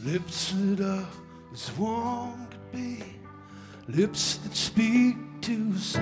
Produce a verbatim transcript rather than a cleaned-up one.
Lips that are as warm could be, lips that speak to